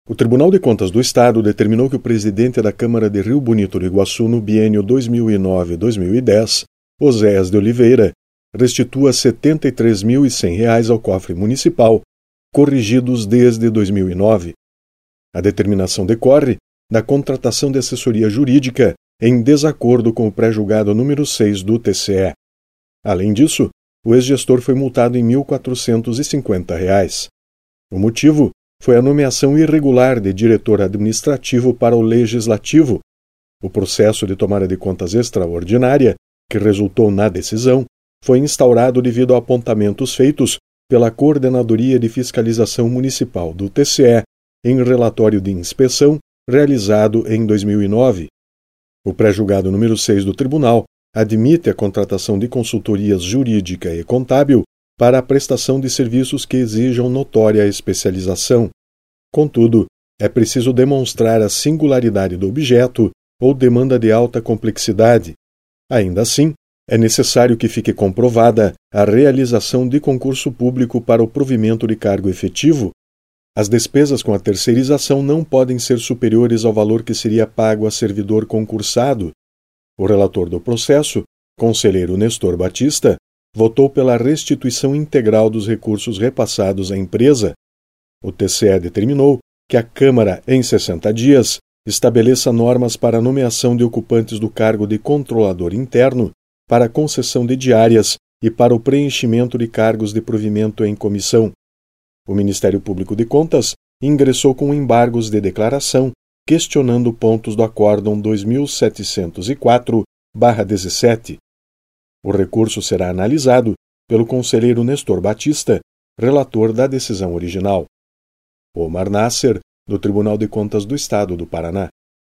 O Tribunal de Contas do Estado determinou que o presidente da Câmara de Rio Bonito do Iguaçu no biênio 2009-2010, Oséias de Oliveira, restitua R$ 73.100 ao cofre municipal, corrigidos desde 2009. A determinação decorre da contratação de assessoria jurídica em desacordo com o pré-julgado número 6 do TCE. Além disso, o ex-gestor foi multado em R$ 1.450. O motivo foi a nomeação irregular de diretor administrativo para o Legislativo. O processo de tomada de contas extraordinária, que resultou na decisão, foi instaurado devido a apontamentos feitos pela Coordenadoria de Fiscalização Municipal do TCE em relatório de inspeção realizado em 2009. O pré-julgado número 6 do Tribunal admite a contratação de consultorias jurídica e contábil para a prestação de serviços que exijam notória especialização. Contudo, é preciso demonstrar a singularidade do objeto ou demanda de alta complexidade. Ainda assim, é necessário que fique comprovada a realização de concurso público para o provimento de cargo efetivo. As despesas com a terceirização não podem ser superiores ao valor que seria pago a servidor concursado. O relator do processo, conselheiro Nestor Batista, votou pela restituição integral dos recursos repassados à empresa. O TCE determinou que a Câmara, em 60 dias, estabeleça normas para a nomeação de ocupantes do cargo de controlador interno, para a concessão de diárias e para o preenchimento de cargos de provimento em comissão. O Ministério Público de Contas ingressou com embargos de declaração, questionando pontos do Acórdão 2704/17. O recurso será analisado pelo conselheiro Nestor Batista, relator da decisão original. Omar Nasser, do Tribunal de Contas do Estado do Paraná.